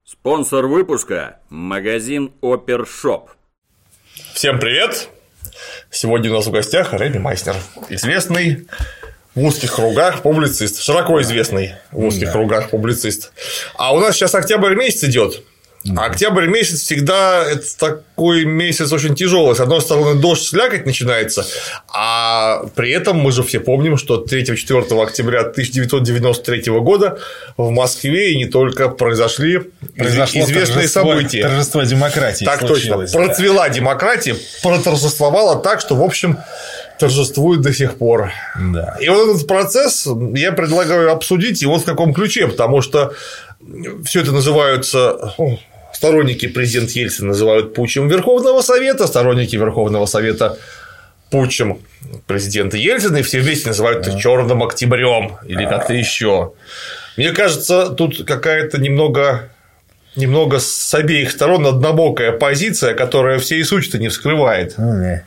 Спонсор выпуска – магазин Опершоп. Всем привет! Сегодня у нас в гостях Реми Майснер, известный в узких кругах публицист, широко известный в узких кругах публицист. А у нас сейчас октябрь месяц идет. А октябрь месяц всегда это такой месяц очень тяжелый. С одной стороны, дождь, слякоть начинается, а при этом мы же все помним, что 3-4 октября 1993 года в Москве и не только произошло известные события. Торжество демократии. Так точно. Процвела демократия, проторжествовала так, что, в общем, торжествует до сих пор. Да. И вот этот процесс я предлагаю обсудить и вот в каком ключе, потому что все это называются. Сторонники президента Ельцина называют путчем Верховного Совета, сторонники Верховного Совета путчем президента Ельцина, и все вместе называют это черным октябрем или как-то еще. Мне кажется, тут какая-то немного с обеих сторон однобокая позиция, которая всей суть-то не вскрывает.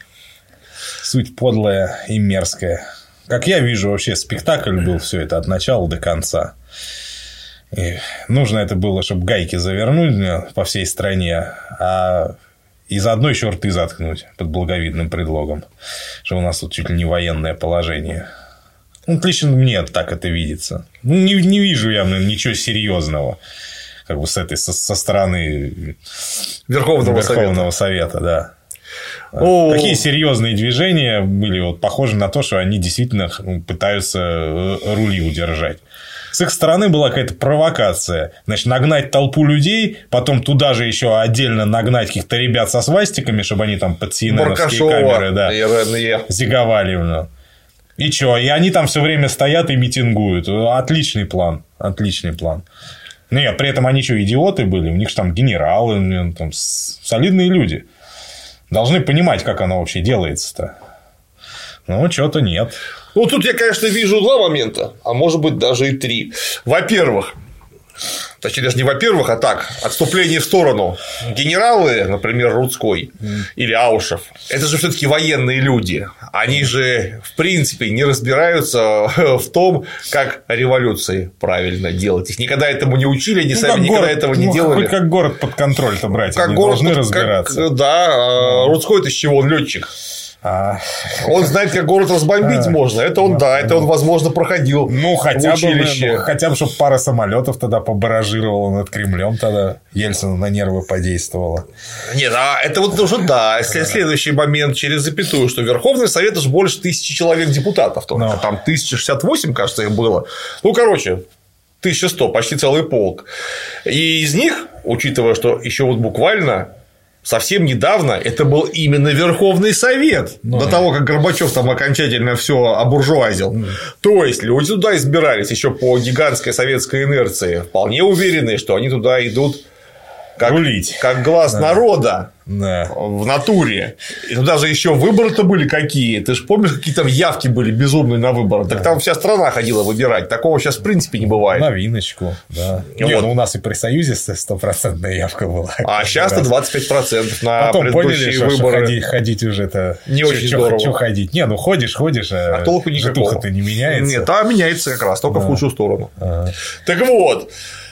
Суть подлая и мерзкая. Как я вижу, вообще спектакль был все это от начала до конца. И нужно это было, чтобы гайки завернуть по всей стране, и заодно еще рты заткнуть под благовидным предлогом, что у нас тут чуть ли не военное положение. Ну, лично мне так это видится. Не вижу я ничего серьезного как бы со стороны Верховного Совета, да. Какие серьезные движения были похожи на то, что они действительно пытаются рули удержать. С их стороны была какая-то провокация. Значит, нагнать толпу людей, потом туда же еще отдельно нагнать каких-то ребят со свастиками, чтобы они там под CNN-овские камеры зиговали. И что? И они там все время стоят и митингуют. Отличный план. Нет, при этом они что, идиоты были? У них же там генералы, там солидные люди. Должны понимать, как оно вообще делается-то. Ну, что-то нет. Ну, тут я, конечно, вижу два момента, а может быть, даже и три. Во-первых, точнее, даже не во-первых, а так, отступление в сторону. Генералы, например, Рудской или Аушев, это же все-таки военные люди. Они же, в принципе, не разбираются в том, как революции правильно делать. Их никогда этому не учили, они сами никогда этого не делали. Хоть как город под контроль-то брать, они должны разбираться. Да, Рудской-то с чего? Он летчик. Он знает, как город разбомбить можно. Это он, это он, возможно, проходил. Ну, хотя бы, чтобы пара самолетов тогда побаражировала над Кремлем, тогда Ельцину на нервы подействовала. Нет, это вот уже следующий момент через запятую, что Верховный Совет это же больше 1000 человек депутатов. Там 1068, кажется, их было. Ну, короче, 1100, почти целый полк. И из них, учитывая, что еще вот буквально совсем недавно это был именно Верховный Совет, до того, как Горбачев там окончательно все обуржуазил. То есть люди туда избирались еще по гигантской советской инерции, вполне уверенные, что они туда идут как глаз народа в натуре. И туда же еще выборы-то были какие. Ты же помнишь, какие там явки были безумные на выборы? Так там вся страна ходила выбирать. Такого сейчас в принципе не бывает. Новиночку, да. У нас и при Союзе 100% явка была. А сейчас-то 25% на потом предыдущие поняли, выборы. Что ходить уже-то не очень здорово. Что ходить? Не, ходишь, а толку никакого. Житуха-то не меняется. Нет, меняется как раз, только в худшую сторону. Так вот.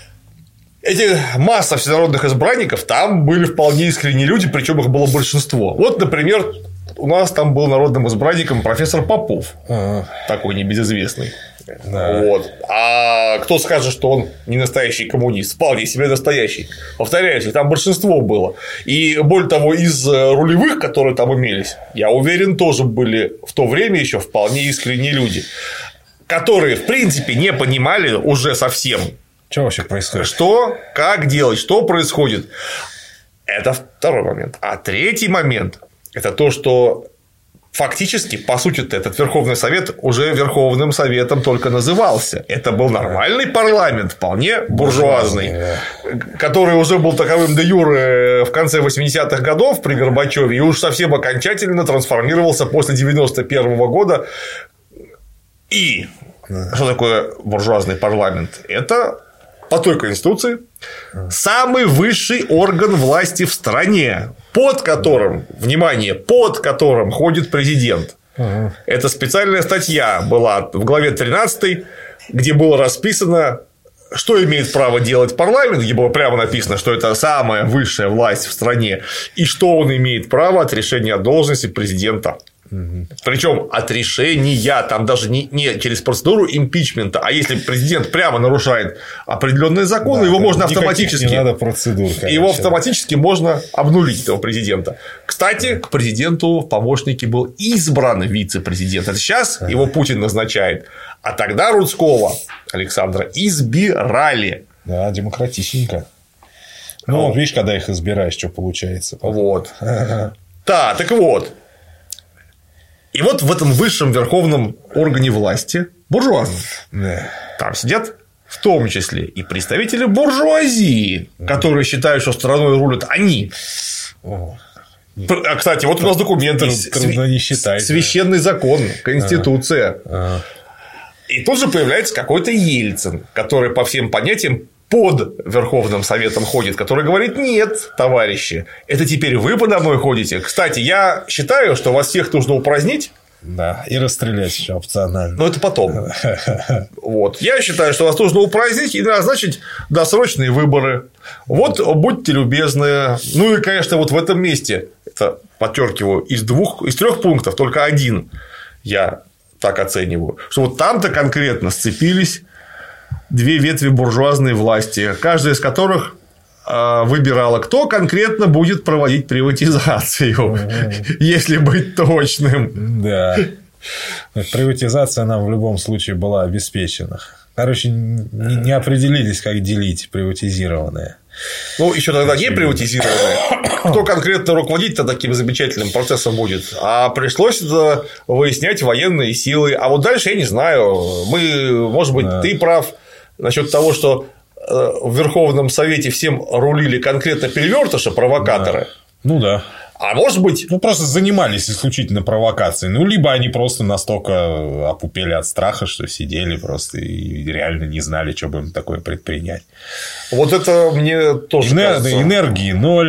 Эти масса всенародных избранников, там были вполне искренние люди, причем их было большинство. Вот, например, у нас там был народным избранником профессор Попов, такой небезызвестный. Вот. А кто скажет, что он не настоящий коммунист? Вполне себе настоящий. Повторяюсь, там большинство было. И более того, из рулевых, которые там имелись, я уверен, тоже были в то время еще вполне искренние люди, которые, в принципе, не понимали уже совсем. Что вообще происходит? Что, как делать, что происходит. Это второй момент. А третий момент – это то, что фактически, по сути, этот Верховный Совет уже Верховным Советом только назывался. Это был нормальный парламент, вполне буржуазный, который уже был таковым де юре в конце 80-х годов при Горбачеве и уж совсем окончательно трансформировался после 91 года. И что такое буржуазный парламент? Это по той Конституции самый высший орган власти в стране, под которым ходит президент. Это специальная статья была в главе 13, где было расписано что имеет право делать парламент, где было прямо написано, что это самая высшая власть в стране, и что он имеет право от решения о должности президента. Причем от решения, там даже не через процедуру импичмента, а если президент прямо нарушает определенные законы, его можно автоматически. Не надо процедур, конечно. Его автоматически можно обнулить, этого президента. Кстати, к президенту в помощники был избран вице-президент. Это сейчас его Путин назначает. А тогда Рудского Александра избирали. Да, демократичненько. Ну, видишь, когда их избираешь, что получается. Вот. Да, так вот. И вот в этом высшем верховном органе власти буржуазном там сидят в том числе и представители буржуазии, которые считают, что страной рулят они. А, кстати, вот у нас документы. Трудно не считать. Священный закон, Конституция. И тут же появляется какой-то Ельцин, который по всем понятиям под Верховным Советом ходит, который говорит: нет, товарищи, это теперь вы подо мной ходите. Кстати, я считаю, что вас всех нужно упразднить. Да, и расстрелять еще опционально. Но это потом. Вот. Я считаю, что вас нужно упразднить и назначить досрочные выборы. Вот, будьте любезны. Ну и, конечно, вот в этом месте, это подчеркиваю, из 3 пунктов только один я так оцениваю, что вот там-то конкретно сцепились 2 ветви буржуазной власти, каждая из которых выбирала, кто конкретно будет проводить приватизацию, если быть точным. Да. Приватизация нам в любом случае была обеспечена. Короче, не определились, как делить приватизированное. Ну, еще тогда не приватизированное. Кто конкретно руководить-то таким замечательным процессом будет? А пришлось выяснять военные силы. А вот дальше я не знаю. Может быть, ты прав насчет того, что в Верховном Совете всем рулили конкретно перевертыши, провокаторы. Да. Ну да. А может быть. Ну, просто занимались исключительно провокацией. Ну, либо они просто настолько опупели от страха, что сидели просто и реально не знали, что бы им такое предпринять. Вот это мне тоже кажется. Энергии 0.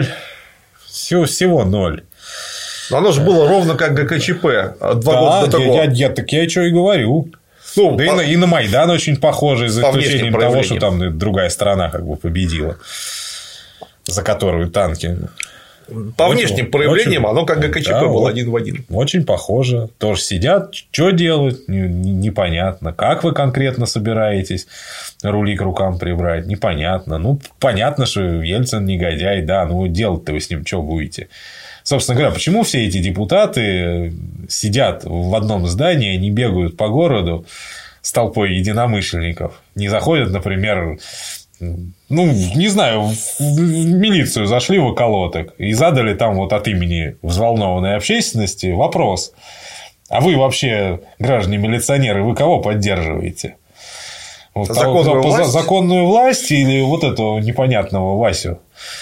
Всего 0. Но оно же было ровно как ГКЧП 2 года до того. Так я что и говорю. Ну, да и на Майдан очень похоже, за исключением того, что там другая страна как бы победила, за которую танки. По внешним проявлениям оно как ГКЧП было 1 в 1. Очень похоже. Тоже сидят, что делают, непонятно. Как вы конкретно собираетесь рули к рукам прибрать, непонятно. Ну, понятно, что Ельцин негодяй, да, ну делать-то вы с ним что будете? Собственно говоря, почему все эти депутаты сидят в одном здании, не бегают по городу с толпой единомышленников, не заходят, например, ну, не знаю, в милицию зашли в околоток и задали там вот от имени взволнованной общественности вопрос: а вы вообще, граждане милиционеры, вы кого поддерживаете? Вот законную власть или вот этого непонятного Васю?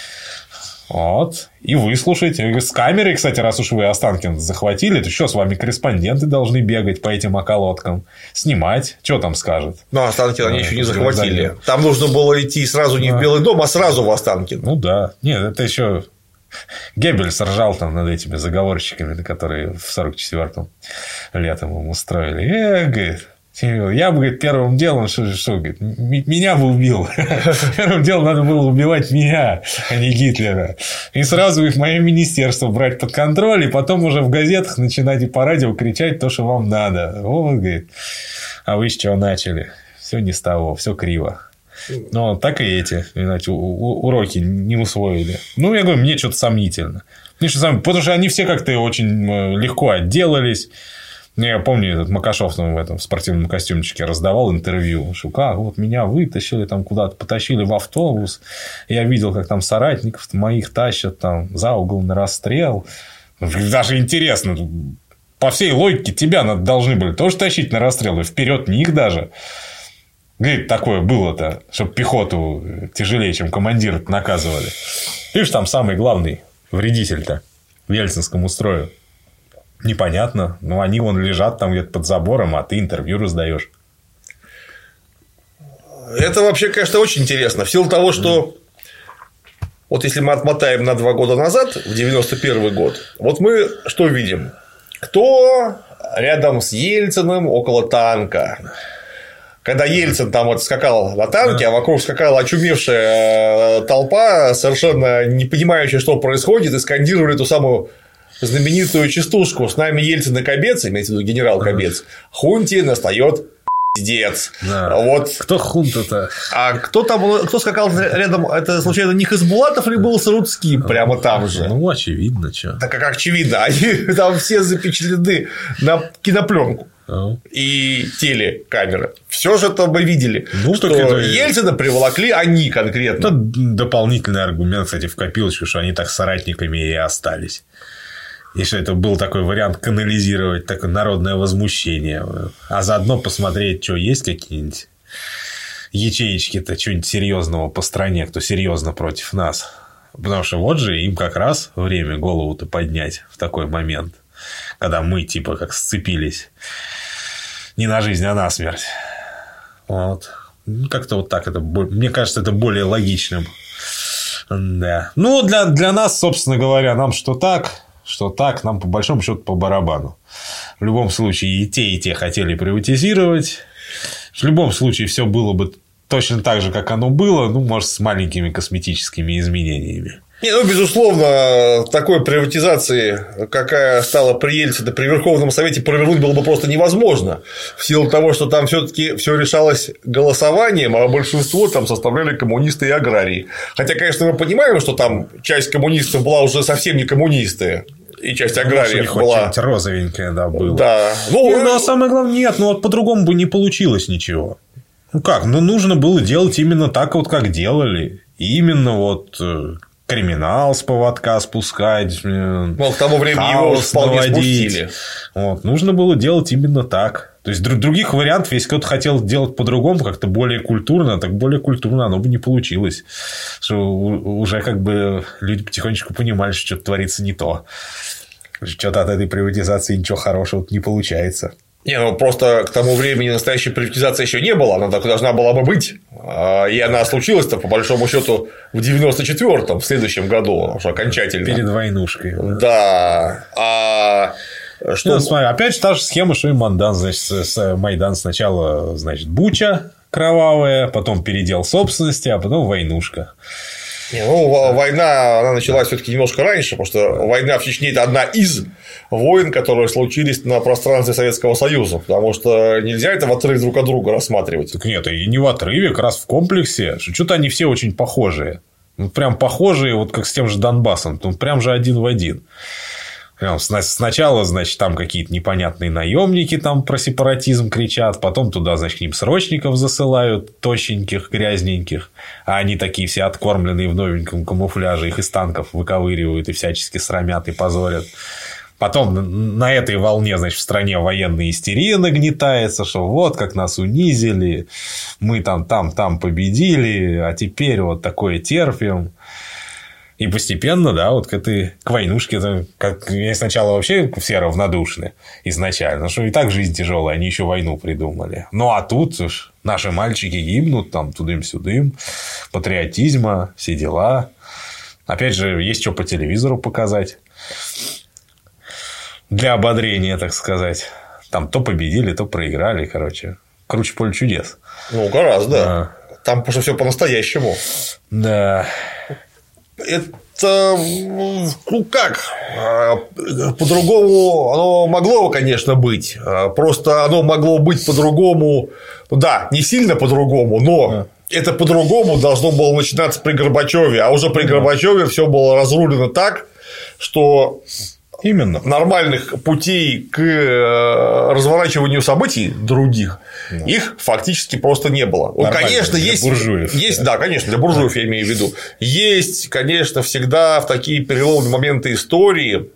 Вот. И выслушать. С камерой, кстати, раз уж вы Останкино захватили, то что, с вами корреспонденты должны бегать по этим околоткам, снимать, что там скажет. Ну, Останкино они еще не захватили. Там нужно было идти сразу не в Белый дом, а сразу в Останкино. Ну да. Нет, это еще Геббельс ржал там над этими заговорщиками, которые в 44-м летом ему устроили. Говорит, я бы, говорит, первым делом, что говорит, меня бы убил. Первым делом надо было убивать меня, а не Гитлера. И сразу их мое министерство брать под контроль, и потом уже в газетах начинать и по радио кричать то, что вам надо. Вот, говорит, а вы с чего начали? Все не с того, все криво. Но так и эти, иначе уроки не усвоили. Ну, я говорю, мне что-то сомнительно. Потому что они все как-то очень легко отделались. Я помню, этот Макашов в этом спортивном костюмчике раздавал интервью, что как вот меня вытащили там куда-то, потащили в автобус, я видел, как там соратников моих тащат там за угол на расстрел. Даже интересно, по всей логике тебя должны были тоже тащить на расстрел, и вперед них даже. Говорит, такое было-то, чтобы пехоту тяжелее, чем командира наказывали. Видишь, там самый главный вредитель-то в ельцинском устрое. Непонятно. Ну, они вон лежат там где-то под забором, а ты интервью раздаешь. Это вообще, конечно, очень интересно. В силу того, что вот если мы отмотаем на 2 года назад, в 91 год, вот мы что видим? Кто рядом с Ельциным около танка? когда Ельцин там вот скакал на танке, а вокруг скакала очумевшая толпа, совершенно не понимающая, что происходит, и скандировали ту самую знаменитую частушку: «С нами Ельцин и Кобец», имеется в виду генерал Кобец, «Хунте настает пиздец». Да. Вот. Кто хунта-то? А кто скакал рядом, это случайно не Хасбулатов ли был с Рудским прямо там же? Ну, очевидно, что. Так как очевидно, они там все запечатлены на кинопленку и телекамеры. Все же это мы видели. Ну, что это... Ельцина приволокли они конкретно. Это дополнительный аргумент, кстати, в копилочку, что они так соратниками и остались. И что это был такой вариант канализировать такое народное возмущение. А заодно посмотреть, что есть какие-нибудь ячеечки-то, чего-нибудь серьезного по стране, кто серьезно против нас. Потому что вот же им как раз время голову-то поднять в такой момент, когда мы типа как сцепились не на жизнь, а на смерть. Вот. Как-то вот так это, мне кажется, это более логичным. Да. Ну, для нас, собственно говоря, нам что так, нам по большому счету по барабану. В любом случае и те хотели приватизировать. В любом случае все было бы точно так же, как оно было, ну, может, с маленькими косметическими изменениями. Не, ну, безусловно, такой приватизации, какая стала при Ельцине, при Верховном Совете, провернуть было бы просто невозможно. В силу того, что там все-таки все решалось голосованием, а большинство там составляли коммунисты и аграрии. Хотя, конечно, мы понимаем, что там часть коммунистов была уже совсем не коммунисты. И часть аграриев была розовенькая, да, было. Да. Ну, а самое главное, нет, ну вот по-другому бы не получилось ничего. Ну как? Ну, нужно было делать именно так, вот как делали. Именно вот криминал с поводка спускать. Мол, к тому времени его вполне спустили. Вот. Нужно было делать именно так. То есть других вариантов, если кто-то хотел делать по-другому, как-то более культурно, так более культурно оно бы не получилось. Что уже как бы люди потихонечку понимали, что что-то творится не то. Что-то от этой приватизации ничего хорошего не получается. Не, ну просто к тому времени настоящей приватизации еще не было, она так должна была бы быть. И она случилась-то, по большому счету, в 94-м, в следующем году, уже окончательно. Перед войнушкой. Да. Что... Ну, смотри, опять же та же схема, что и Майдан. Значит, Майдан сначала, значит, буча кровавая, потом передел собственности, а потом войнушка. Ну, война, она началась все-таки немножко раньше, потому что война в Чечне – это одна из войн, которые случились на пространстве Советского Союза, потому что нельзя это в отрыве друг от друга рассматривать. Так нет, и не в отрыве, как раз в комплексе. Что-то они все очень похожие. Ну, прям похожие, вот как с тем же Донбассом. Ну, прям же один в один. Сначала, значит, там какие-то непонятные наемники там про сепаратизм кричат, потом туда, значит, к ним срочников засылают, тощеньких, грязненьких, а они такие все откормленные в новеньком камуфляже, их из танков выковыривают и всячески срамят и позорят. Потом на этой волне, значит, в стране военная истерия нагнетается, что вот как нас унизили, мы там победили, а теперь вот такое терпим. И постепенно, да, вот к войнушке, как сначала вообще все равнодушны изначально, что и так жизнь тяжелая, они еще войну придумали. Ну, а тут уж наши мальчики гибнут, там, тудым-сюдым, патриотизма, все дела. Опять же, есть что по телевизору показать. Для ободрения, так сказать. Там то победили, то проиграли, короче. Круче поле чудес. Ну, гораздо. Да. Там потому что все по-настоящему. Да. Это, ну как, по-другому оно могло, конечно, быть. Просто оно могло быть по-другому, да, не сильно по-другому, но это по-другому должно было начинаться при Горбачеве, а уже при Горбачеве все было разрулено так, что именно нормальных путей к разворачиванию событий других их фактически просто не было. Конечно, для буржуев. Есть, да, конечно, для буржуев я имею в виду. Есть, конечно, всегда в такие переломные моменты истории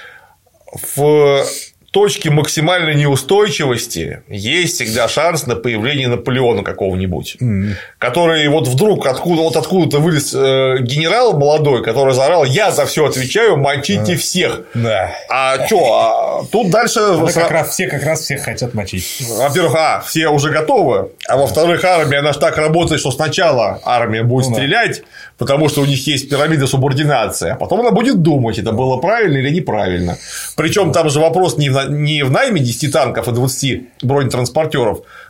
в точке максимальной неустойчивости есть всегда шанс на появление Наполеона какого-нибудь, который вот вдруг откуда-то вылез генерал молодой, который заорал: я за все отвечаю, мочите всех. Да. А что? Тут дальше как раз всех хотят мочить. Во-первых, все уже готовы, а во-вторых, армия, она же так работает, что сначала армия будет стрелять, потому что у них есть пирамида субординации, а потом она будет думать, это было правильно или неправильно. Причем там же вопрос не в найме 10 танков и 20 бронетранспортеров,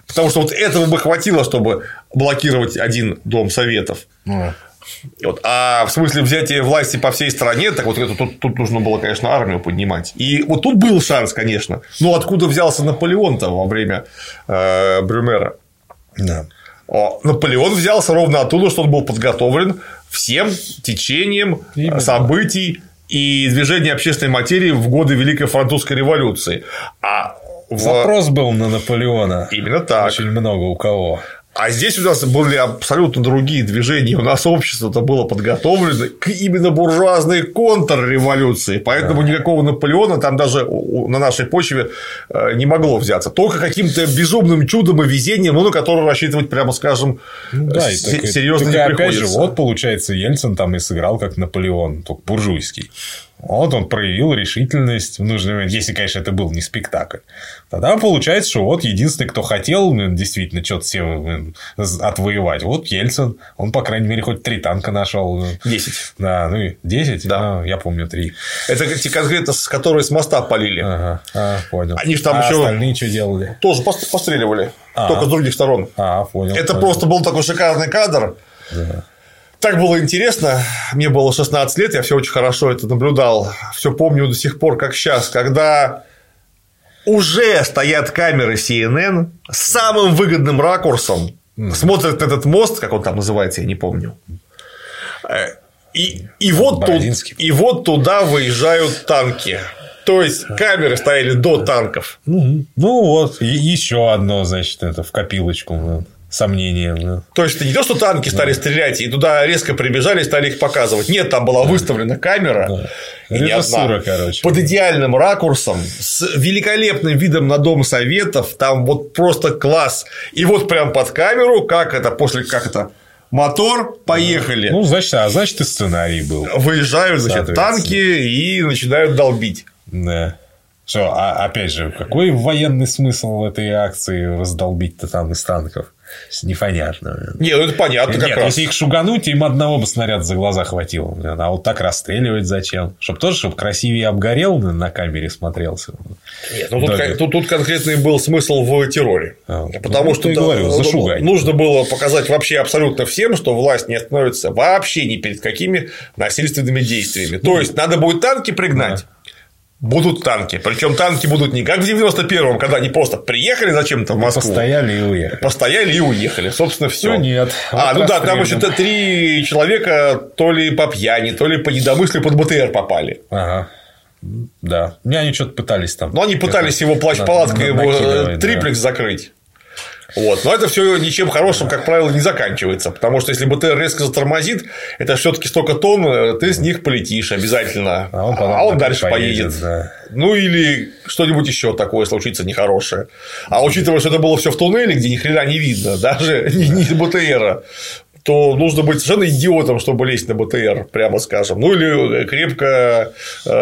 Потому что вот этого бы хватило, чтобы блокировать один дом советов. Вот. А в смысле взятия власти по всей стране, так вот тут нужно было, конечно, армию поднимать. И вот тут был шанс, конечно. Но откуда взялся Наполеон-то во время Брюмера? Да. Наполеон взялся ровно оттуда, что он был подготовлен всем течением событий и движения общественной материи в годы Великой Французской революции. Запрос был на Наполеона. Именно так. Очень много у кого. А здесь у нас были абсолютно другие движения. У нас общество-то было подготовлено к именно буржуазной контрреволюции. Поэтому никакого Наполеона там даже на нашей почве не могло взяться. Только каким-то безумным чудом и везением, на которое рассчитывать, прямо скажем, серьезно не приходится. Опять же, вот получается, Ельцин там и сыграл как Наполеон, только буржуйский. Вот он проявил решительность в нужный момент, если, конечно, это был не спектакль. Тогда получается, что вот единственный, кто хотел действительно что-то себе отвоевать, вот Ельцин. Он, по крайней мере, хоть 3 танка нашел. 10. Да, ну и 10? Да. Я помню 3. Это те конкретно, которые с моста полили. Ага, понял. Они же там еще остальные что делали? Тоже постреливали. Только с других сторон. Понял. Это просто был такой шикарный кадр. Да. Так было интересно. Мне было 16 лет, я все очень хорошо это наблюдал. Все помню до сих пор, как сейчас, когда уже стоят камеры CNN с самым выгодным ракурсом, смотрят на этот мост, как он там называется, я не помню. И вот туда выезжают танки. То есть камеры стояли до танков. Ну вот, еще одно, значит, это в копилочку. Сомнения. Да. То есть, это не то, что танки стали стрелять, и туда резко прибежали и стали их показывать. Нет, там была выставлена камера. Да. Режиссура, короче. Под идеальным ракурсом, с великолепным видом на Дом Советов. Там вот просто класс. И вот прям под камеру, мотор, поехали. Ну, значит, и сценарий был. Выезжают, значит, танки и начинают долбить. Да. Что, опять же, какой военный смысл в этой акции раздолбить-то там из танков? Непонятно. Нет, ну это понятно как раз. Если их шугануть, им одного бы снаряда за глаза хватило. А вот так расстреливать зачем? Чтобы красивее обгорел на камере смотрелся. Нет, тут конкретный был смысл в терроре. Потому что зашугать. Нужно было показать вообще абсолютно всем, что власть не остановится вообще ни перед какими насильственными действиями. То есть, надо будет танки пригнать. Будут танки. Причем танки будут не как в 91-м, когда они просто приехали зачем-то в Москву. Постояли и уехали. Собственно, все. Нет. Там еще 3 человека то ли по пьяни, то ли по недомыслию под БТР попали. Ага. Да. Они что-то пытались там. Но они пытались его плащ-палаткой, его триплекс закрыть. Вот. Но это все ничем хорошим, как правило, не заканчивается. Потому что если БТР резко затормозит, это все-таки столько тонн, ты с них полетишь обязательно. А он дальше поедет. Да. Ну или что-нибудь еще такое случится нехорошее. А учитывая, что это было все в туннеле, где ни хрена не видно, даже не БТРа, то нужно быть совершенно идиотом, чтобы лезть на БТР, прямо скажем. Ну или крепко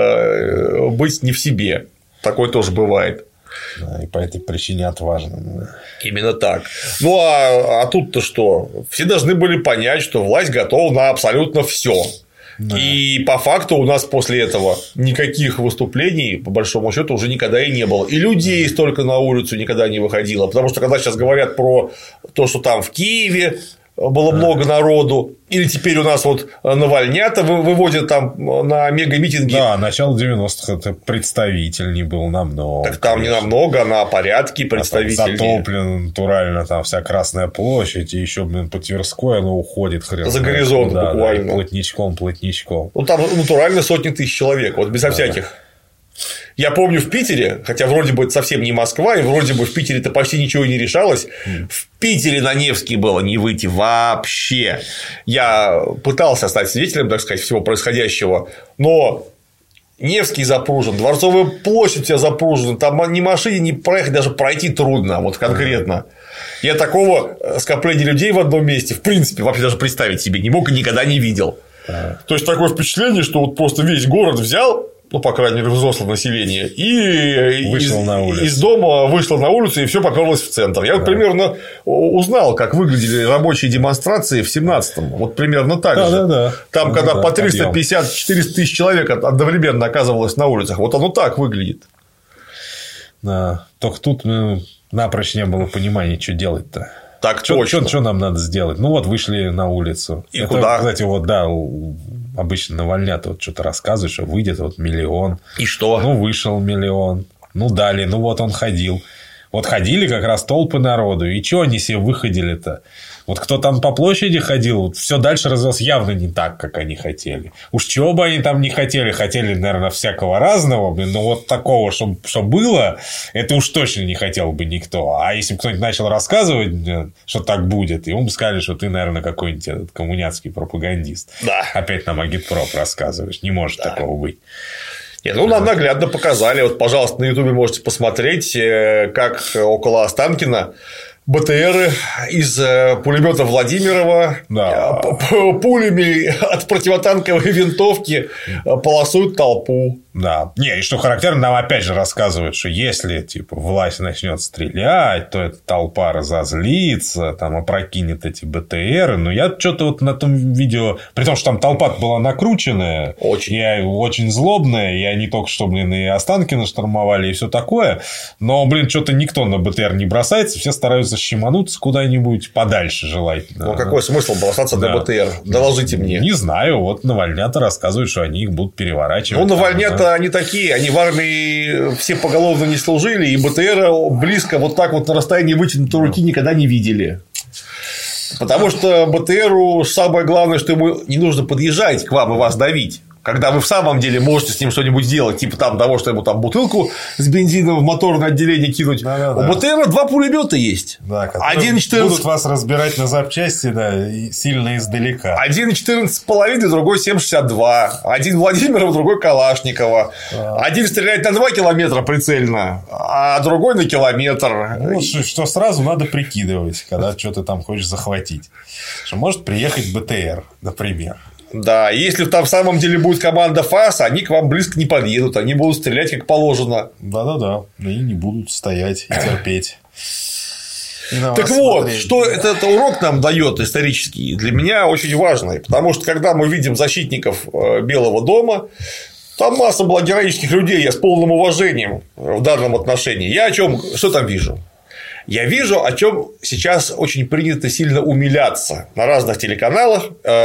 быть не в себе. Такое тоже бывает. Да, и по этой причине отважным. Именно так. Ну, а тут-то что? Все должны были понять, что власть готова на абсолютно все. Да. И по факту у нас после этого никаких выступлений, по большому счету, уже никогда и не было. И людей столько на улицу никогда не выходило. Потому что когда сейчас говорят про то, что там в Киеве было много народу, или теперь у нас вот Навальнята выводят там на мега-митинги. Да, начало 90-х это представительней был намного. Так там не намного, а на порядке представительней. Затоплено натурально, там вся Красная площадь, и еще, по Тверской оно уходит хрен. За горизонт буквально. Плотничком. Ну, там натурально сотни тысяч человек, вот безо всяких. Я помню в Питере, хотя вроде бы это совсем не Москва, и вроде бы в Питере-то почти ничего не решалось. В Питере на Невский было не выйти вообще. Я пытался стать свидетелем, так сказать, всего происходящего, но Невский запружен, Дворцовая площадь вся запружена, там ни машине не проехать, даже пройти трудно, вот конкретно. Я такого скопления людей в одном месте, в принципе, вообще даже представить себе не мог и никогда не видел. То есть, такое впечатление, что вот просто весь город взял, ну, по крайней мере, взрослое население, и из дома вышло на улицу, и все поперлось в центр. Я вот примерно узнал, как выглядели рабочие демонстрации в 17-м. Вот примерно так же. Там, когда по 350-400 тысяч человек одновременно оказывалось на улицах, вот оно так выглядит. Да. Только тут Напрочь не было понимания, что делать-то. Так точно. Что нам надо сделать? Ну, вот вышли на улицу. И куда? Кстати, вот, да, обычно Навальня-то вот что-то рассказывает, что выйдет вот 1 миллион. И что? Ну, вышел 1 миллион. Ну, дали. Ну, вот он ходил. Вот ходили как раз толпы народу. И чего они себе выходили-то? Вот кто там по площади ходил, все дальше развелось явно не так, как они хотели. Уж чего бы они там не хотели. Хотели, наверное, всякого разного. Но вот такого, что было, это уж точно не хотел бы никто. А если бы кто-нибудь начал рассказывать, что так будет, ему бы сказали, что ты, наверное, какой-нибудь этот коммуняцкий пропагандист. Да. Опять нам агитпроп рассказываешь. Не может такого быть. Нет, ну, нам наглядно показали. Вот, пожалуйста, на Ютубе можете посмотреть, как около Останкино БТРы из пулемета Владимирова пулями от противотанковой винтовки полосуют толпу. Да. Не, и что характерно, нам опять же рассказывают, что если типа власть начнет стрелять, то эта толпа разозлится, там опрокинет эти БТРы. Но я что-то вот на том видео, при том, что там толпа была накрученная, и очень злобная, и они только что, блин, и Останкино штурмовали, и все такое. Но, блин, что-то никто на БТР не бросается, все стараются щемануться куда-нибудь подальше, желательно. Ну, какой смысл бросаться на БТР? Доложите мне. Не знаю, вот Навальня-то рассказывают, что они их будут переворачивать. Ну, Навальня-то они такие, они в армии все поголовно не служили, и БТР близко вот так вот на расстоянии вытянутой руки никогда не видели. Потому что БТРу самое главное, что ему не нужно подъезжать к вам и вас давить. Когда вы в самом деле можете с ним что-нибудь сделать, типа там того, что ему там бутылку с бензином в моторное отделение кинуть. У БТРа 2 пулемета есть. Да, которые 1,14... будут вас разбирать на запчасти, да, сильно издалека. 1,14,5, другой 7,62. Один Владимиров, другой Калашникова. Один стреляет на 2 километра прицельно, а другой на километр. Ну, что сразу надо прикидывать, когда что-то там хочешь захватить. Что может приехать БТР, например. Да, если там в самом деле будет команда ФАС, они к вам близко не подъедут, они будут стрелять как положено. Да-да-да, и не будут стоять и терпеть. Так вот, что этот урок нам дает исторический, для меня очень важный, потому что когда мы видим защитников Белого дома, там масса была героических людей, я с полным уважением в данном отношении. Я что там вижу? Я вижу, о чем сейчас очень принято сильно умиляться на разных телеканалах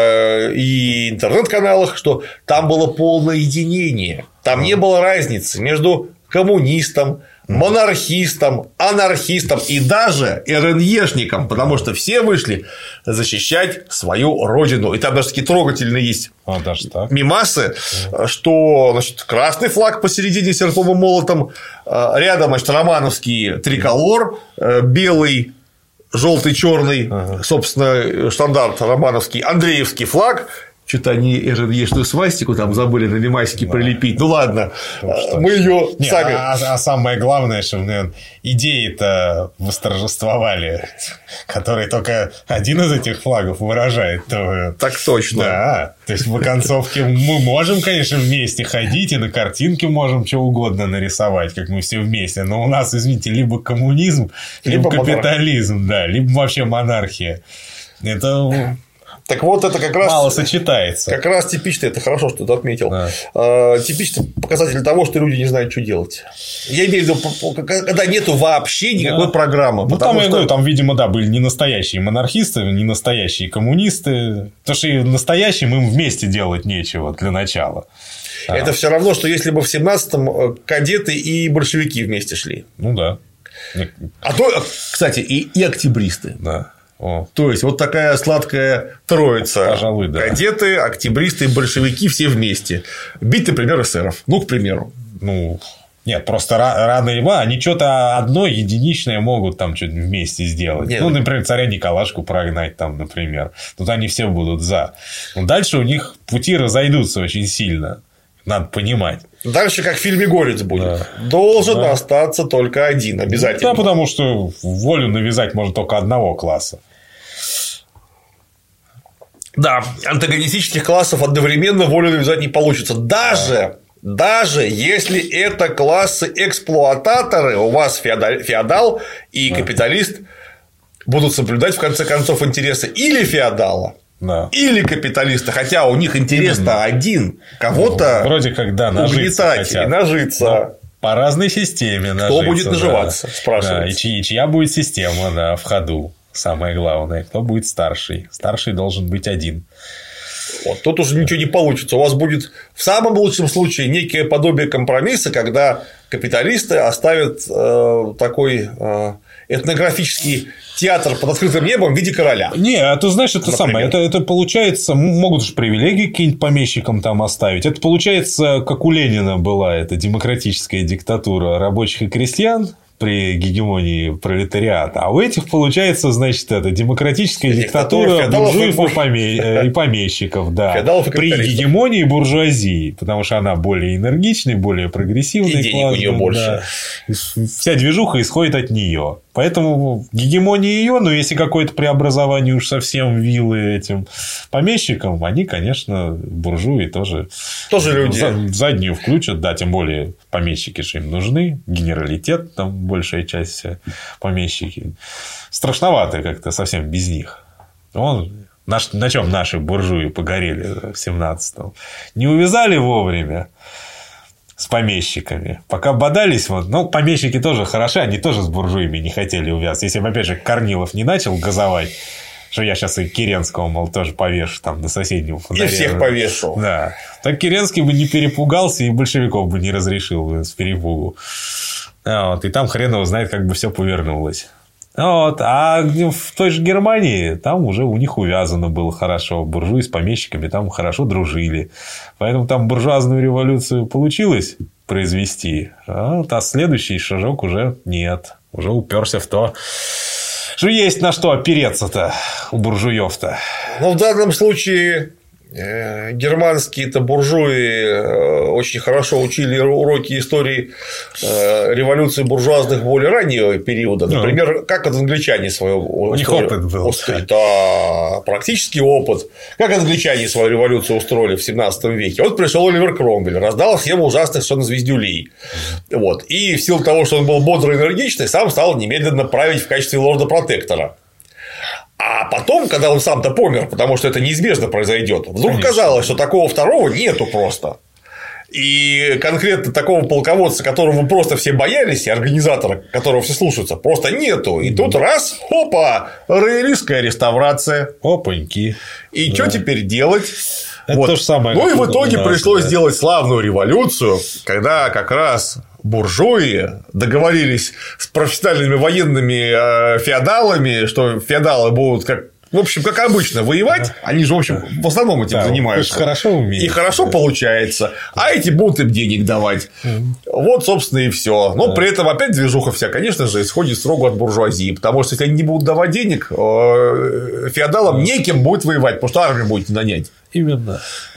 и интернет-каналах, что там было полное единение. Там не было разницы между коммунистом, монархистом, анархистом и даже РНЕшником, потому что все вышли защищать свою родину. И там даже такие трогательные есть мемасы, что, значит, красный флаг посередине серпом и молотом, рядом, значит, романовский триколор, белый, желтый, черный, собственно, стандарт романовский, Андреевский флаг. Что-то они РНЕшную свастику там забыли на мемасике прилепить. Ну ладно, мы ее сами. А самое главное, что, наверное, идеи-то восторжествовали, которые только один из этих флагов выражает. Так точно. Да. То есть в оконцовке мы можем, конечно, вместе ходить, и на картинке можем что угодно нарисовать, как мы все вместе. Но у нас, извините, либо коммунизм, либо капитализм, да, либо вообще монархия. Это. Так вот, это как раз мало сочетается. Как раз типично, это хорошо, что ты отметил. Да. Типичный показатель того, что люди не знают, что делать. Я имею в виду, когда нету вообще никакой программы. Ну, там, я говорю, там, видимо, да, были не настоящие монархисты, не настоящие коммунисты. Потому что и настоящим им вместе делать нечего для начала. Это все равно, что если бы в 17-м кадеты и большевики вместе шли. Ну да. А то, кстати, и октябристы. Да. То есть, вот такая сладкая троица. Пожалуй, да. Кадеты, октябристы и большевики все вместе. Бить, например, эсеров. Ну, к примеру. Ну, нет, просто рано или поздно они что-то одно единичное могут там что-то вместе сделать. Нет. Ну, например, царя Николашку прогнать там, например. Тут они все будут за. Но дальше у них пути разойдутся очень сильно. Надо понимать. Дальше, как в фильме «Горец» будет. Да. Должен остаться только один. Обязательно. Да, потому что волю навязать можно только одного класса. Да, антагонистических классов одновременно волю навязать не получится. Даже если это классы-эксплуататоры, у вас феодал и капиталист будут соблюдать, в конце концов, интересы или феодала, или капиталиста, хотя у них интерес-то один. Кого-то вроде как, да, угнетать и нажиться. По разной системе нажиться. Кто будет наживаться, спрашивается. Да, и чья будет система, да, в ходу. Самое главное, кто будет старший. Старший должен быть один. Вот, тут уже ничего не получится. У вас будет в самом лучшем случае некое подобие компромисса, когда капиталисты оставят такой этнографический театр под открытым небом в виде короля. Не, а ты знаешь, это самое. Это получается, могут же привилегии какие-нибудь помещикам там оставить. Это получается, как у Ленина была эта демократическая диктатура рабочих и крестьян при гегемонии пролетариата. А у этих получается, значит, это демократическая диктатура буржуев и помещиков, да. При гегемонии буржуазии, потому что она более энергичная, более прогрессивная. И денег у нее больше. Да. Вся движуха исходит от нее. Поэтому гегемония ее, но если какое-то преобразование уж совсем вилы этим помещикам, они, конечно, буржуи тоже люди. В заднюю включат, да, тем более помещики же им нужны, генералитет, там большая часть помещики. Страшновато как-то совсем без них. На чем наши буржуи погорели в 17-м? Не увязали вовремя с помещиками. Пока бодались, помещики тоже хороши, они тоже с буржуями не хотели увязаться. Если бы, опять же, Корнилов не начал газовать, что я сейчас и Керенского, мол, тоже повешу там на соседнем фонаре. И всех повешу. Да. Так Керенский бы не перепугался, и большевиков бы не разрешил с перепугу. И там хрен его знает, как бы все повернулось. А в той же Германии там уже у них увязано было хорошо. Буржуи с помещиками там хорошо дружили. Поэтому там буржуазную революцию получилось произвести. А следующий шажок уже нет. Уже уперся в то, что есть на что опереться-то у буржуев-то. В данном случае германские-то буржуи очень хорошо учили уроки истории революции буржуазных более раннего периода. Например, как англичане свою... У них опыт был. Да, практический опыт. Как англичане свою революцию устроили в 17 веке. Вот пришел Оливер Кромвель, раздал схему ужасных совершенно звездюлей. И в силу того, что он был бодрый и энергичный, сам стал немедленно править в качестве лорда-протектора. А потом, когда он сам-то помер, потому что это неизбежно произойдет, вдруг оказалось, что такого второго нету просто. И конкретно такого полководца, которого просто все боялись, и организатора, которого все слушаются, просто нету. И тут раз, опа, роялистская реставрация. Опаньки. И что теперь делать? Это то же самое. И в итоге пришлось сделать славную революцию, когда как раз буржуи договорились с профессиональными военными феодалами, что феодалы будут как обычно, воевать. Они же, в основном этим занимаются. Хорошо умеют. И хорошо получается. А эти будут им денег давать. Вот, собственно, и все. Но при этом опять движуха вся, конечно же, исходит строго от буржуазии. Потому что если они не будут давать денег, феодалам некем будет воевать, потому что армию будет не нанять. Именно.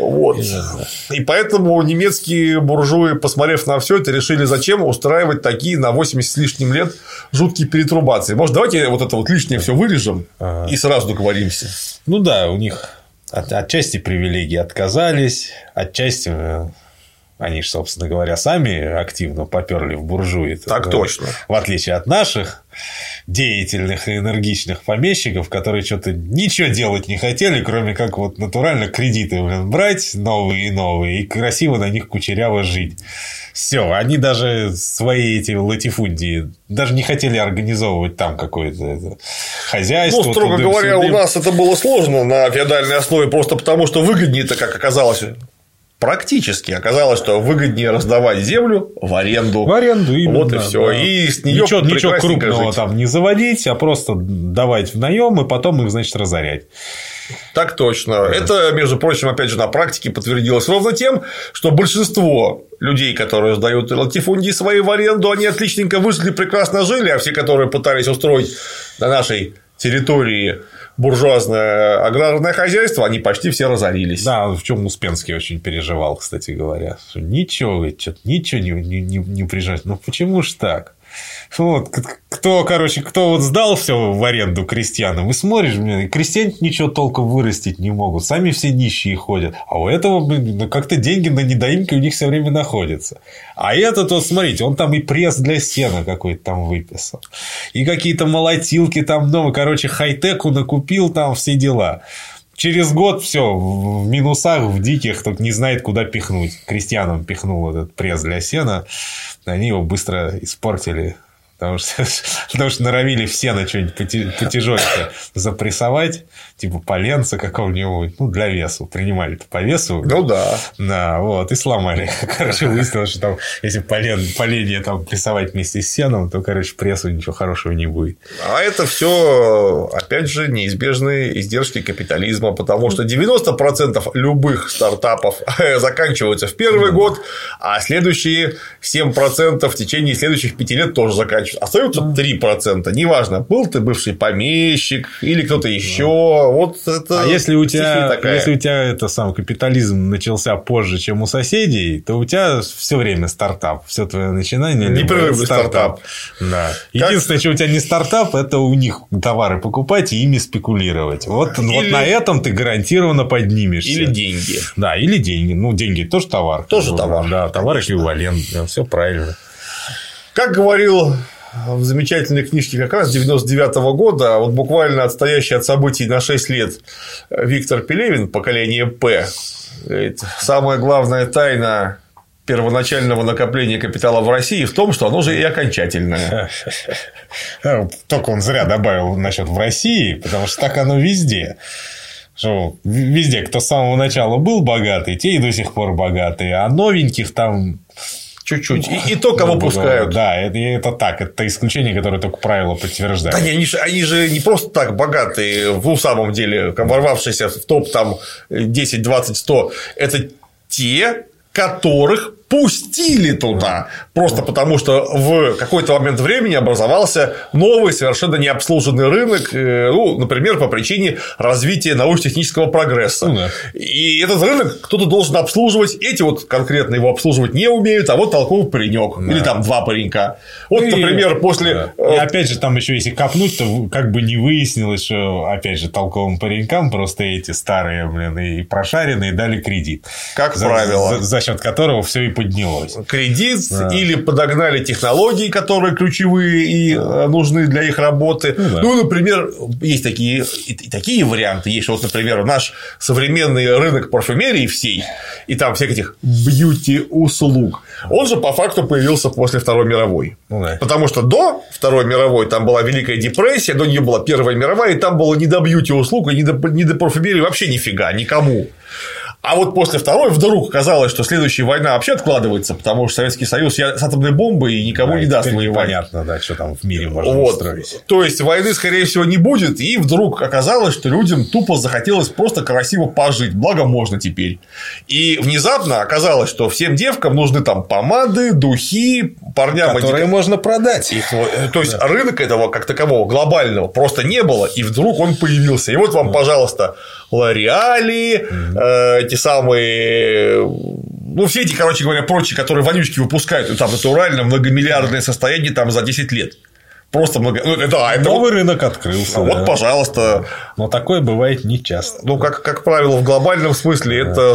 И поэтому немецкие буржуи, посмотрев на все это, решили, зачем устраивать такие на 80 с лишним лет жуткие перетрубации. Может, давайте вот это лишнее все вырежем и сразу договоримся. У них отчасти привилегии отказались, отчасти они же, собственно говоря, сами активно поперли в буржуи. Так точно. В отличие от наших деятельных и энергичных помещиков, которые что-то ничего делать не хотели, кроме как натурально кредиты брать новые и новые, и красиво на них кучеряво жить. Все, они даже свои эти латифундии даже не хотели организовывать там какое-то хозяйство. Строго говоря, у нас это было сложно на феодальной основе, просто потому что выгоднее-то, как оказалось, практически оказалось, что выгоднее раздавать землю в аренду. В аренду, именно. Вот и все. Да. И с нее ничего крупного там не заводить, а просто давать в наем и потом их, значит, разорять. Так точно. Это, между прочим, опять же, на практике подтвердилось ровно тем, что большинство людей, которые сдают латифундии свои в аренду, они отличненько вышли, прекрасно жили, а все, которые пытались устроить на нашей территории буржуазное аграрное хозяйство, они почти все разорились. Да, в чем Успенский очень переживал, кстати говоря. Ничего не приезжать. Почему ж так? Кто сдал все в аренду крестьянам, и смотришь, крестьяне ничего толком вырастить не могут, сами все нищие ходят, а у этого, как-то деньги на недоимки у них все время находятся. А этот, смотрите, он там и пресс для сена какой-то там выписал, и какие-то молотилки там новые, хай-теку накупил, там все дела. через год все в минусах, в диких, тут не знает, куда пихнуть. Крестьянам пихнул этот пресс для сена, они его быстро испортили. Потому что норовили в сено что-нибудь потяжелее запрессовать, типа поленца какого-нибудь, для весу. Принимали-то по весу. Ну, да. Да, вот, и сломали. Короче, выяснилось, что там, если поленье там прессовать вместе с сеном, то, прессу ничего хорошего не будет. А это все, опять же, неизбежные издержки капитализма, потому что 90% любых стартапов заканчиваются в первый год, а следующие 7% в течение следующих 5 лет тоже заканчиваются. Остаются 3%. Неважно, был ты бывший помещик или кто-то еще. Вот это. А если у тебя это сам капитализм начался позже, чем у соседей, то у тебя все время стартап. Все твое начинание непрерывный стартап. Да. Единственное, что у тебя не стартап, это у них товары покупать и ими спекулировать. Вот на этом ты гарантированно поднимешься. Или деньги. Да, или деньги. Деньги тоже товар. Тоже товар. Да, товар эквивалент. Все правильно. Как говорил в замечательной книжке как раз 99-го года, вот буквально отстоящий от событий на 6 лет Виктор Пелевин, поколение П, говорит, самая главная тайна первоначального накопления капитала в России в том, что оно же и окончательное. Только он зря добавил насчет в России, потому что так оно везде. Что везде, кто с самого начала был богатый, те и до сих пор богатые, а новеньких там... Чуть-чуть. И то, кого пускают. Да, это так. Это исключение, которое только правило подтверждает. Да, они же не просто так богатые, в самом деле, ворвавшиеся в топ там 10, 20, 100. Это те, которых пустили туда. Просто потому, что в какой-то момент времени образовался новый, совершенно необслуженный рынок, например, по причине развития научно-технического прогресса. И этот рынок кто-то должен обслуживать. Эти вот конкретно его обслуживать не умеют, а вот толковый паренек. Или там 2 паренька. Вот, например, после. И опять же, там еще если копнуть, то как бы не выяснилось, что опять же толковым паренькам просто эти старые, и прошаренные дали кредит. Как правило. За счет которого все и поднялось. Кредит или подогнали технологии, которые ключевые и нужны для их работы. Например, есть такие варианты. Есть вот, например, наш современный рынок парфюмерии всей, и там всех этих бьюти-услуг. Он же по факту появился после Второй мировой. Потому что до Второй мировой там была Великая депрессия, до нее была Первая мировая, и там было не до бьюти-услуг, и не до парфюмерии вообще нифига, никому. А вот после Второй вдруг оказалось, что следующая война вообще откладывается, потому что Советский Союз с атомной бомбой никому не даст воевать. Понятно, что там в мире можно устроить. То есть войны, скорее всего, не будет. И вдруг оказалось, что людям тупо захотелось просто красиво пожить. Благо можно теперь. И внезапно оказалось, что всем девкам нужны там помады, духи, парням, которые можно продать. То есть рынок этого как такового глобального просто не было, и вдруг он появился. И вот вам, пожалуйста, Лореали, эти самые, все эти, короче говоря, прочие, которые вонючки выпускают, там натурально многомиллиардное состояние там за 10 лет. Просто новый рынок открылся. Вот, пожалуйста. Но такое бывает нечасто. Как правило, в глобальном смысле это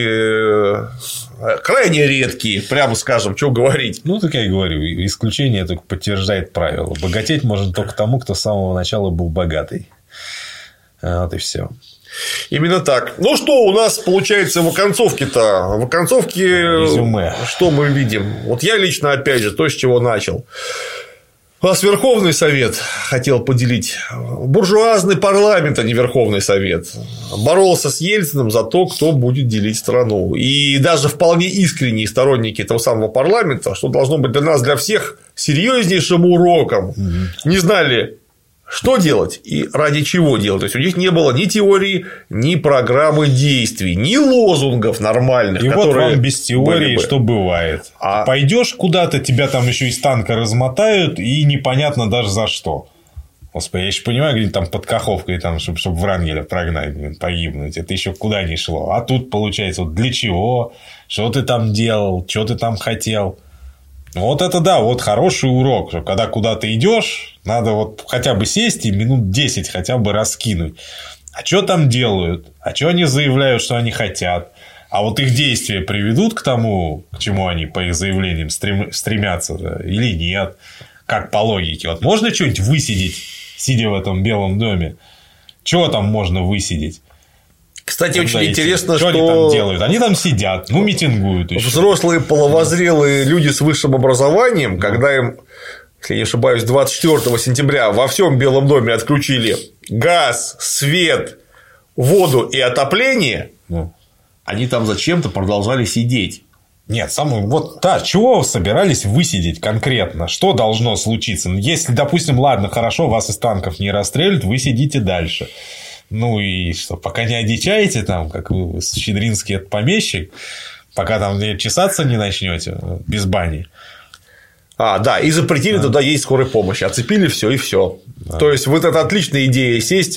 случаи крайне редкие, прямо скажем, что говорить. Так я и говорю, исключение только подтверждает правило. Богатеть можно только тому, кто с самого начала был богатый. Вот и все. Именно так. Что у нас получается в оконцовке-то? В оконцовке резюме. Что мы видим? Вот я лично, опять же, то, с чего начал. У нас Верховный Совет хотел поделить. Буржуазный парламент, а не Верховный Совет. Боролся с Ельциным за то, кто будет делить страну. И даже вполне искренние сторонники этого самого парламента, что должно быть для нас, для всех, серьезнейшим уроком, не знали, что делать и ради чего делать. То есть у них не было ни теории, ни программы действий, ни лозунгов нормальных. И вот вам без теории, что бывает. Пойдешь куда-то, тебя там еще из танка размотают, и непонятно даже за что. Господи, я еще понимаю, где-нибудь там под Каховкой, чтобы Врангеля прогнать, погибнуть. Это еще куда ни шло. А тут получается, вот для чего, что ты там делал, что ты там хотел. Вот это да, вот хороший урок, что когда куда-то идешь, надо вот хотя бы сесть и минут 10 хотя бы раскинуть. А что там делают? А что они заявляют, что они хотят? А вот их действия приведут к тому, к чему они по их заявлениям стремятся, или нет? Как по логике? Вот можно что-нибудь высидеть, сидя в этом Белом доме? Чего там можно высидеть? Кстати, очень интересно, что они там делают. Они там сидят, митингуют еще. Взрослые половозрелые люди с высшим образованием, когда им, если не ошибаюсь, 24 сентября во всем Белом доме отключили газ, свет, воду и отопление, они там зачем-то продолжали сидеть. Нет, чего вы собирались высидеть конкретно? Что должно случиться? Если, допустим, ладно, хорошо, вас из танков не расстреляют, вы сидите дальше. Ну и что, пока не одичаете, там, как вы, Щедринский это помещик, пока там чесаться не начнете без бани. Да, и запретили туда ездить скорой помощи. Оцепили все и все. То есть, вот это отличная идея сесть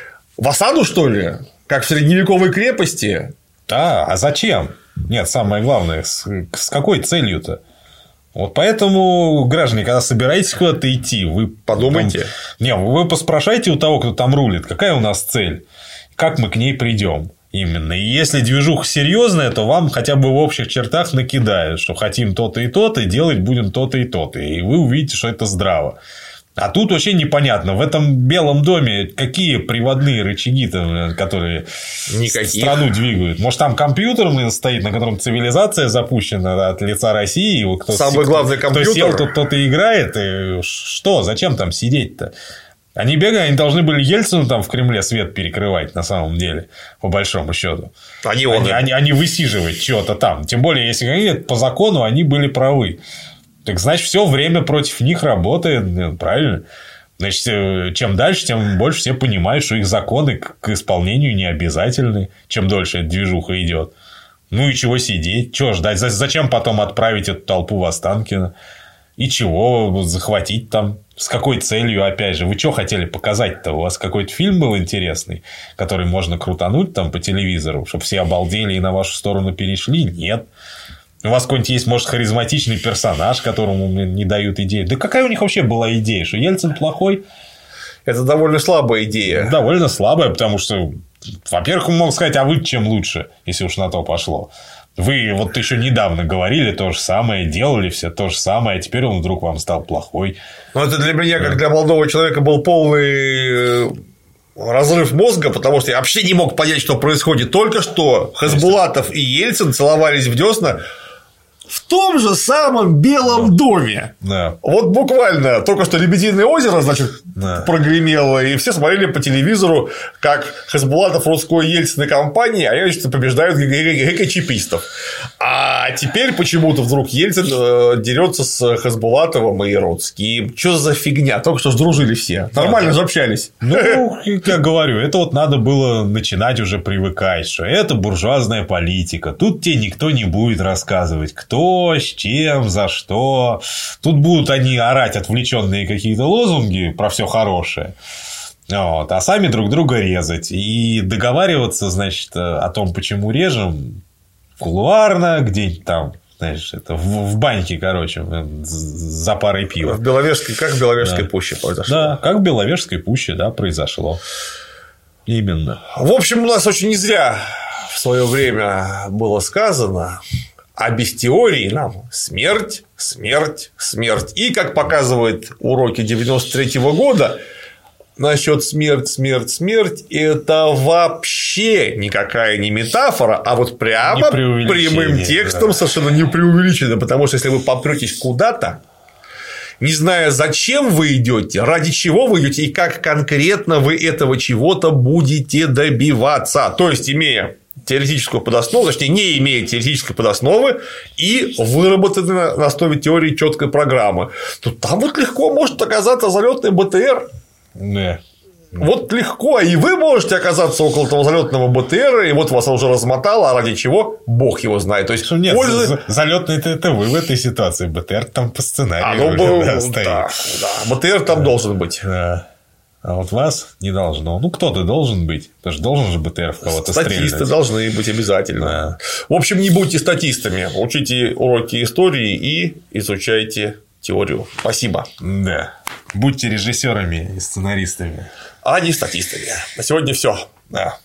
в осаду, что ли? Как в средневековой крепости. Да, а зачем? Нет, самое главное, с какой целью-то? Вот поэтому, граждане, когда собираетесь куда-то идти, вы подумайте. Вы поспрашайте у того, кто там рулит, какая у нас цель, как мы к ней придем. Именно. И если движуха серьезная, то вам хотя бы в общих чертах накидают, что хотим то-то и то-то, и делать будем то-то и то-то. И вы увидите, что это здраво. А тут вообще непонятно. В этом Белом доме какие приводные рычаги-то, которые страну двигают? Может, там компьютер стоит, на котором цивилизация запущена от лица России? Самый главный компьютер. Кто сел, тот и играет. И что? Зачем там сидеть-то? Они бегают, они должны были Ельцину там в Кремле свет перекрывать, на самом деле, по большому счету. Они высиживать чего-то там. Тем более, если по закону они были правы. Так значит, все время против них работает, правильно? Значит, чем дальше, тем больше все понимают, что их законы к исполнению не обязательны, чем дольше эта движуха идет. Ну и чего сидеть? Чего ждать? Зачем потом отправить эту толпу в Останкино? И чего захватить там? С какой целью, опять же? Вы что хотели показать-то? У вас какой-то фильм был интересный, который можно крутануть там по телевизору, чтобы все обалдели и на вашу сторону перешли? Нет. У вас какой-нибудь есть, может, харизматичный персонаж, которому не дают идеи. Да какая у них вообще была идея? Что Ельцин плохой? Это довольно слабая идея. Довольно слабая, потому что, во-первых, он мог сказать, а вы чем лучше, если уж на то пошло. Вы вот еще недавно говорили то же самое, делали все то же самое, а теперь он вдруг вам стал плохой. Ну, это для меня, как для молодого человека, был полный разрыв мозга, потому что я вообще не мог понять, что происходит. Только что Хасбулатов и Ельцин целовались в десна в том же самом Белом доме. Да. Вот буквально только что Лебединое озеро, значит, прогремело, и все смотрели по телевизору, как Хасбулатов, Рудской, Ельцин и компания, а значит, побеждают ГКЧПистов. А теперь почему-то вдруг Ельцин дерется с Хасбулатовым и Рудским. Что за фигня? Только что сдружили все. Нормально же общались. Ну, я говорю, это вот надо было начинать уже привыкать, что это буржуазная политика. Тут тебе никто не будет рассказывать, кто, с чем, за что. Тут будут они орать отвлеченные какие-то лозунги про все хорошее. Вот, а сами друг друга резать. И договариваться, значит, о том, почему режем, кулуарно, где-нибудь там, знаешь, это в баньке, короче, за парой пива. Как в Беловежской пуще произошло. Да, как в Беловежской пуще, да, произошло. Именно. В общем, у нас очень не зря в свое время было сказано. А без теории нам смерть, смерть, смерть. И, как показывают уроки 93-го года, насчет смерть, смерть, смерть, это вообще никакая не метафора, а вот прямо прямым текстом, совершенно не преувеличено. Потому что если вы попретесь куда-то, не зная, зачем вы идете, ради чего вы идете и как конкретно вы этого чего-то будете добиваться. То есть, имея теоретическую подоснову, точнее, не имея теоретической подосновы и выработанной на основе теории четкой программы, то там вот легко может оказаться залетный БТР. Да. Вот легко. И вы можете оказаться около того залетного БТР, и вот вас уже размотало, а ради чего Бог его знает. То есть, нет, залетный это вы в этой ситуации. БТР там по сценарию стоит. Да, БТР там должен быть. Да. А вот вас не должно. Ну, кто-то должен быть. Потому что должен же БТР в кого-то стрелять. Статисты должны быть обязательно. Да. В общем, не будьте статистами. Учите уроки истории и изучайте теорию. Спасибо. Да. Будьте режиссерами и сценаристами. А не статистами. На сегодня все. Да.